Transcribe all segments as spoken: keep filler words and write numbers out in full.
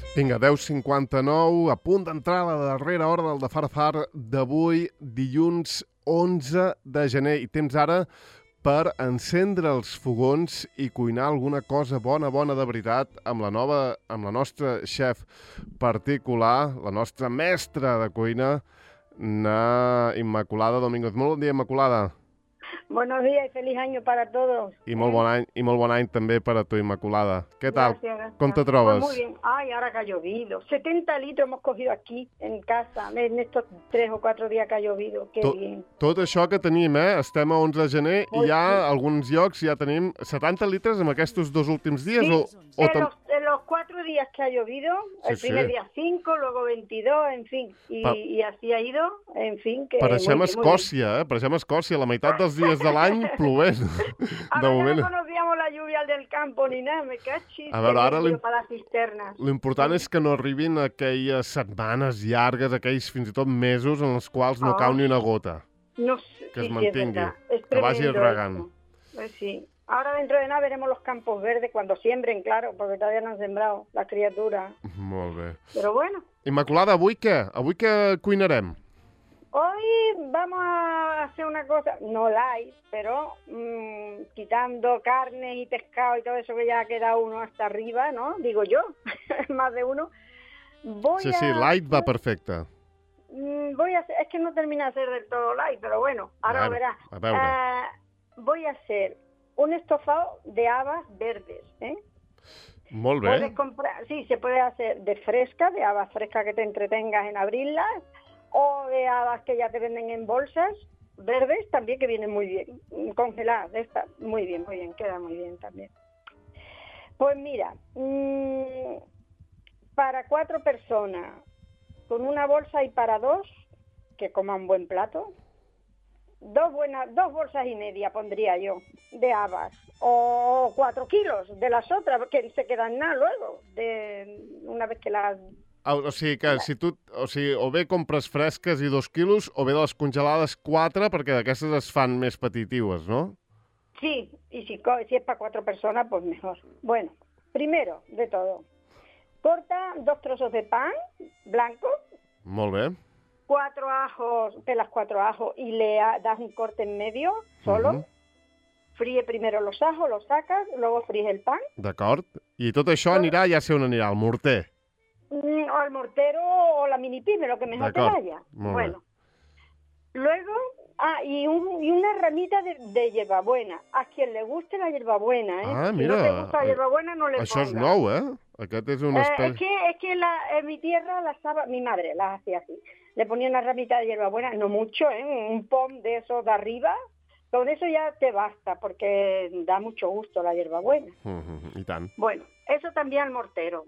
Vinga, deu cinquanta-nou, a punt d'entrar a la darrera hora del de Farfar d'avui, dilluns onze de gener. I temps ara per encendre els fogons i cuinar alguna cosa bona, bona de veritat amb la nova, amb la nostra xef particular, la nostra mestra de cuina, na Immaculada Domínguez. Molt bon dia, Immaculada. Buenos días y feliz año para todos. I molt bon any, i molt bon any també per a tu, Immaculada. Què tal? Gracias, gracias. Com te trobes? Pues muy bien. Ay, ahora que ha llovido. setenta litros hemos cogido aquí, en casa, en estos tres o cuatro días que ha llovido. Qué tot, bien. Tot això que tenim, eh? Estem a onze de gener Ui, i ja sí. a alguns llocs ja tenim setanta litres en aquests dos últims dies? Sí, o, o en, tam... los, en los cuatro días que ha llovido, Sí, el primer sí. día cinco, luego veintidós, en fin. Y, Pa- y así ha ido, en fin. Que Pareixem muy bien, muy bien. Escòcia, eh? Pareixem Escòcia. La meitat dels dies de l'any plovent. De Ahora moment. no conocíamos la lluvia del campo ni nada, me cachis. A veure, ara l'im- para las cisternas. L'important és que no arribin aquelles setmanes llargues, aquells fins i tot mesos en els quals no Ah. cau ni una gota. No sé, Que es sí, sí, es mantingui, verdad. Es que vagi tremendo regant. esto. Pues sí. Ahora dentro de nada veremos los campos verdes cuando siembren, claro, porque todavía no han sembrado las criaturas. Molt bé. Pero bueno, Immaculada, avui què? Avui què cuinarem? hoy vamos a hacer una cosa, no light, pero mm, quitando carne y pescado y todo eso que ya queda uno hasta arriba, ¿no? Digo yo, más de uno. Voy Sí, a sí, light va perfecte. Mm, Voy a hacer, es que no termina de ser del todo light, pero bueno, ahora Bueno, lo verás. a veure. Eh, voy a hacer un estofado de habas verdes, ¿eh? Molt bé. Puedes comprar, sí, se puede hacer de fresca, de habas frescas que te entretengas en abrirlas, o de habas que ya te venden en bolsas verdes también, que vienen muy bien, mm, congeladas, de estas, muy bien, muy bien, queda muy bien también. Pues mira, mm, para cuatro personas, con una bolsa y para dos, que coman buen plato, dos buenas, dos bolsas y media pondría yo, de habas, o cuatro kilos de las otras, que se quedan nada luego, de una vez que las... Ah, O sigui que si tu, o sigui, o bé compres fresques i dos quilos, o bé de les congelades quatre, perquè d'aquestes es fan més petitives, no? Sí, y si, co- si es para cuatro personas, pues mejor. Bueno, primero de todo, corta dos trozos de pan blanco, Molt bé. cuatro ajos, pelas cuatro ajos y le ha- das un corte en medio, solo. Mhm. Fríe primero los ajos, los sacas, luego fríes el pan. D'acord. I tot això anirà, ja sé on anirà, al morter. Mm, o el mortero o la mini pyme, lo que mejor te D'acord, vaya. molt Bueno. Luego, ah, y, un, y una ramita de, de hierbabuena. A quien le guste la hierbabuena, ¿eh? Ah, Si mira, no te gusta la eh, hierbabuena, no le Això és pongas. nou, eh? Aquest és un Eh, espècie... es que, es que la, en mi tierra las estaba, mi madre las hacía así. Le ponía una ramita de hierbabuena, no mucho, ¿eh? Un pom de esos de arriba. Con eso ya te basta, porque da mucho gusto la hierbabuena. Mhm, I tant. Bueno, eso también al mortero.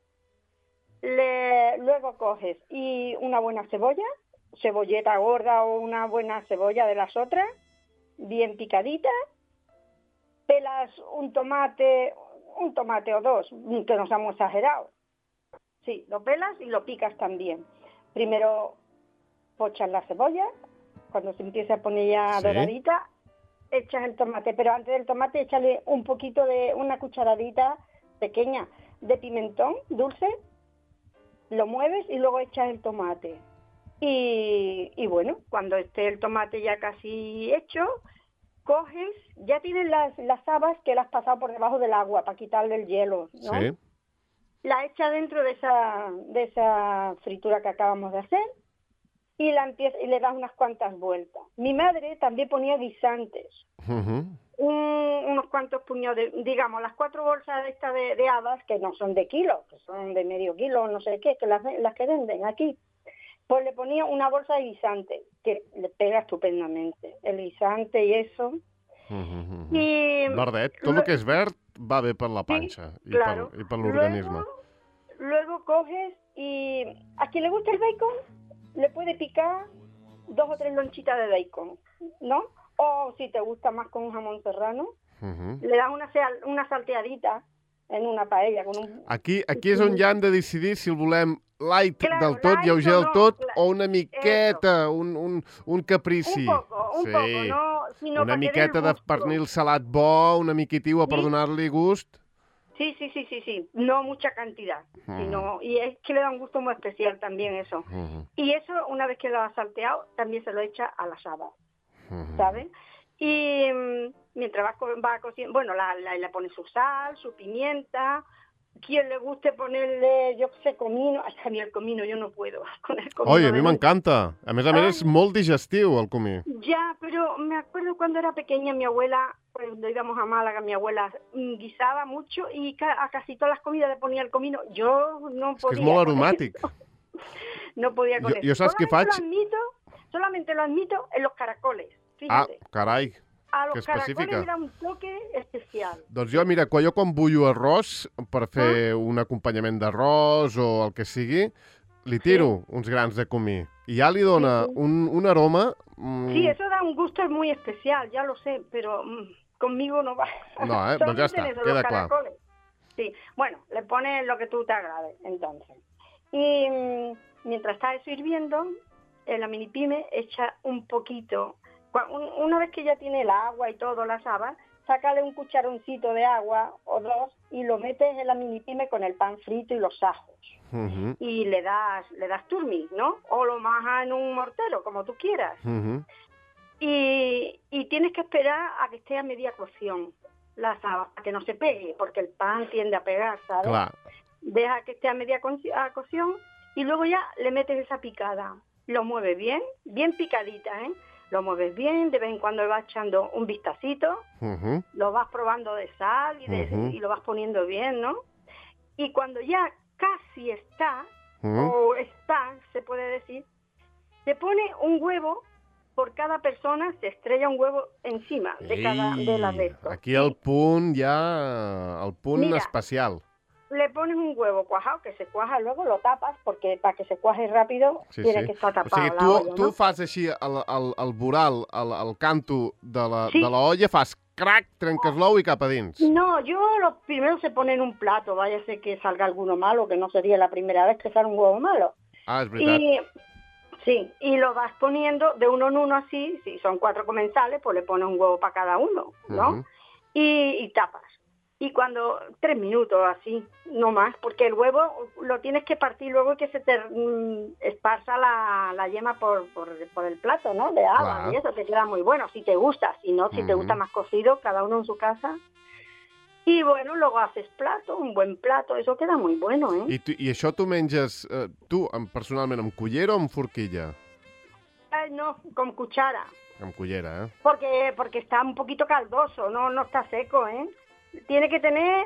Le, luego coges y una buena cebolla, cebolleta gorda o una buena cebolla de las otras, bien picadita. Pelas un tomate, un tomate o dos, que no seamos exagerados. Sí, lo pelas y lo picas también. Primero pochas la cebolla, cuando se empieza a poner ya Sí. doradita, echas el tomate, pero antes del tomate échale un poquito de, una cucharadita pequeña de pimentón dulce, lo mueves y luego echas el tomate. Y, y bueno, cuando esté el tomate ya casi hecho, coges, ya tienes las, las habas que las has pasado por debajo del agua para quitarle el hielo, ¿no? Sí. La echas dentro de esa, de esa fritura que acabamos de hacer y, la empieza, y le das unas cuantas vueltas. Mi madre también ponía guisantes. Mhm. Un- unos cuantos puñados de, digamos, las cuatro bolsas de estas de, de habas, que no son de kilo, que son de medio kilo, no sé qué, que las, las que venden aquí, pues le ponía una bolsa de guisante, que le pega estupendamente, el guisante y eso. Mhm. Y Verdet, tot el que és verd va bé per la panxa i, claro. per, i per l'organisme. Luego, luego coges y a quien le gusta el bacon, le puede picar dos o tres lonchitas de bacon, ¿no? O si te gusta más con un jamón serrano, Mhm. le das una, sal- una salteadita en una paella con un... Aquí, aquí és on ja hem de decidir si el volem light Claro, del tot, light lleuger o del no, tot, cla- o una miqueta, un, un, un caprici. Un poco, un sí. poco, no, sino Una para que dé el miqueta de gusto. pernil salat bo, una miquitiua per Sí. donar-li gust. Sí, sí, sí, sí, sí. No mucha cantidad, Mm. sino, y es que le da un gusto muy especial también eso. Mm. Y eso, una vez que lo ha salteado, también se lo echa a las habas, Mm. ¿sabes? Y mm, mientras va, co- va cociendo, bueno, la, la- le pone su sal, su pimienta. Quien le guste ponerle, yo qué sé, comino. Ay, a mí el comino yo no puedo con el Oi, comino a mi de nunca. m'encanta. A més a més, és Ay, molt digestiu, el comí. ya, pero me acuerdo cuando era pequeña, mi abuela, cuando íbamos a Málaga, mi abuela mm, guisaba mucho y ca- a casi todas las comidas le ponía el comino. Yo no És que és podía molt con aromàtic. eso. No podía con Jo, eso. jo saps què Solamente faig? lo admito, solamente lo admito en los caracoles, Ah, fíjate. carai, A que los caracoles específica. le da un toque especial. Doncs jo, mira, quan jo quan bullo arròs per fer un acompanyament d'arròs o el que sigui, li tiro uns grans de comí. I ja li dona Sí, sí. un, un aroma... mm, Sí, eso da un gusto muy especial, ya lo sé, pero mm, conmigo no va. No, eh? Doncs ja Solamente en està, eso, queda los clar. caracoles. Sí, bueno, le pones lo que tú te agrade, entonces. Y mm, mientras está eso hirviendo, en la mini pyme echa un poquito. Cua- un- Una vez que ya tiene el agua y todo, las habas, sácale un cucharoncito de agua o dos y lo metes en la mini pyme con el pan frito y los ajos. Mhm, Y le das, le das turmis, ¿no? O lo majas en un mortero, como tú quieras. mhm. Y, y tienes que esperar a que esté a media cocción las habas, para que no se pegue, porque el pan tiende a pegar, ¿sabes? Clar. Deja que esté a media con- a cocción y luego ya le metes esa picada. Lo mueves bien, bien picadita, ¿eh? Lo mueves bien, de vez en cuando le vas echando un vistacito, Mhm, lo vas probando de sal y, de- Ujú. y lo vas poniendo bien, ¿no? Y cuando ya casi está, mhm. o está, se puede decir, se pone un huevo por cada persona, se estrella un huevo encima de cada de las de Ei, estos. aquí el punt ja... El punt Mira. especial. Le pones un huevo cuajado que se cuaja, luego lo tapas porque para que se cuaje rápido Sí, tiene sí. que estar O tapado sigui, la tu, olla, tu ¿no? fas així el, el, el voral, el, el canto de la, Sí. de la olla, fas crac, trenques l'ou i cap a dins. No, yo lo primero se pone en un plato, váyase que salga alguno malo, que no sería la primera vez que sale un huevo malo. Ah, és veritat. Y sí, y lo vas poniendo de uno en uno así, si son cuatro comensales, pues le pones un huevo para cada uno, ¿no? Ujú. y, y tapas. Y cuando, tres minutos así, no más, porque el huevo lo tienes que partir luego y que se te mm, esparza la, la yema por, por, por el plato, ¿no? De agua, Claro. y eso te queda muy bueno, si te gusta, si no, si te Ujú. gusta más cocido, cada uno en su casa. Y bueno, luego haces plato, un buen plato, eso queda muy bueno, ¿eh? I, tu, I això tu menges, eh, tu, amb, personalment, amb cullera o amb forquilla? Ay, no, con cuchara, Amb cullera, eh? porque porque está un poquito caldoso, no no está seco, ¿eh? Tiene que tener,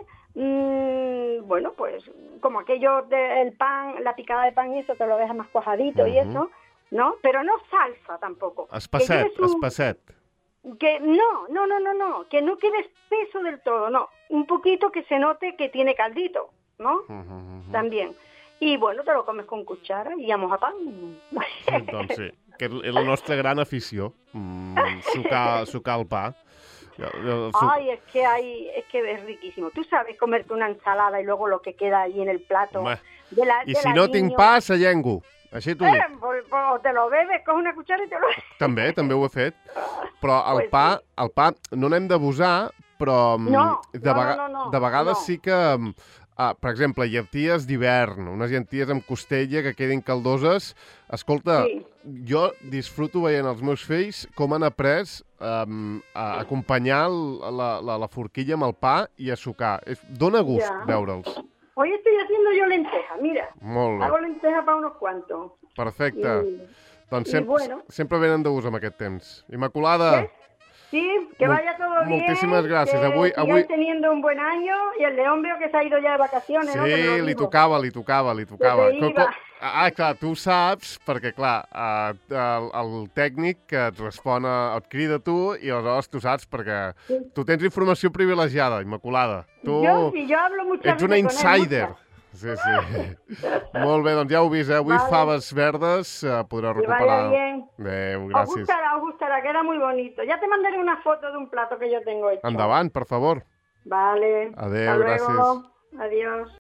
mmm, bueno, pues como aquello del pan, la picada de pan y eso te lo deja más cuajadito y Ujú. eso, ¿no? Pero no salsa tampoco. Que Espesset, lleve su- espesset. Que no, no, no, no, no, que no quede espeso del todo, no. Un poquito que se note que tiene caldito, ¿no? Uh -huh, uh -huh. También. Y bueno, te lo comes con cuchara y a mojar pan. Doncs sí, que és la nostra gran afició, mm, sucar, sucar el pa. El suc- Ay, es que hay, es que es riquísimo. Tú sabes comerte una ensalada y luego lo que queda ahí en el plato. Home, de la, I del si no aliño. tinc pa, s'allengo. Així t'ho dic. Eh, pues, pues te lo bebes, coges una cuchara y te lo... També, també ho he fet. Però el Pues pa, sí. el pa no n'hem d'abusar, però mm, No, de, no, vega- no, no, no, de vegades no. sí que, mm, ah, per exemple, llenties d'hivern, unes llenties amb costella que quedin caldoses. Escolta, Sí. jo disfruto veient els meus fills com han après um, a acompanyar el- la, la, la forquilla amb el pa i a sucar. És, dona gust Ja. veure'ls. Hoy estoy haciendo yo lentejas, mira. Molt bé, Hago lentejas para unos cuantos. perfecte. Y, Doncs i sempre, bueno. sempre venen de gust amb aquest temps. Immaculada, ¿Ves? Sí, que Mol- vaya todo bien. moltíssimes gràcies. Que Avui- sigáis avui- teniendo un buen año y el León veo que se ha ido ya de vacaciones, ¿no? Que me sí, lo li digo. tocava, li tocava, li tocava. se Co- iba. co- Ah, clar, tu ho saps, perquè, clar, eh, el, el tècnic que et respon, a, et crida tu, i aleshores tu saps, perquè Sí. tu tens informació privilegiada, Immaculada. Tu Yo sí, yo hablo muchas ets una veces con él, insider. muchas. Sí, sí. Molt bé, doncs ja ho heu vist, eh? Avui Vale. faves verdes, eh, podreu Que recuperar... vaya bien. Adéu, Os gràcies. gustará, os gustará, queda muy bonito. Ya te mandaré una foto de un plato que yo tengo hecho. Endavant, per favor. Vale. Adéu, Hasta luego. gràcies. Adiós.